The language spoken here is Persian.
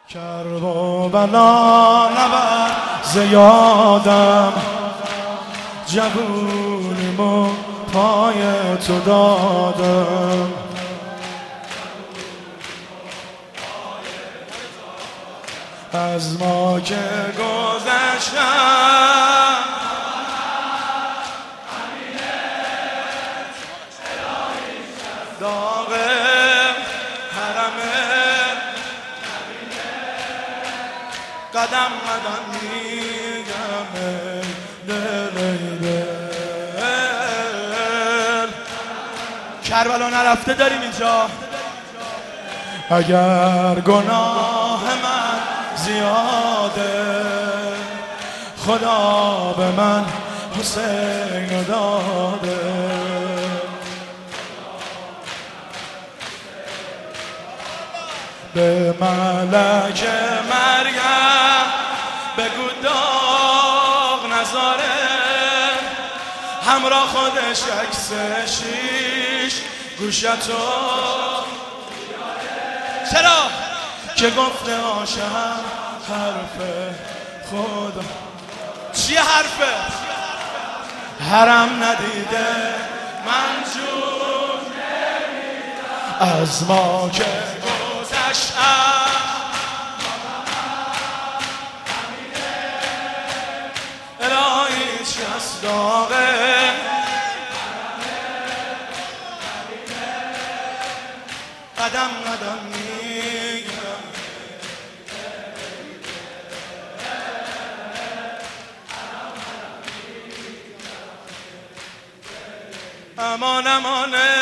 کربلا نبر زیادم جوونیمو پای تو دادم از ما که گذشتم داغ حرمه قدم قدم میگم دل کربلا نرفته داریم اینجا. اگر گناه من زیاده خدا به من حسین داده به ملک مریم بگو داغ نذاره همراه خودش عکس شیش گوشتو چرا که گفته عاشقم حرف خدا چیه حرفه حرم ندیده منجور نمیدم از ما که گذشتم الهی چست داغه قدم قدم میگم امان امانه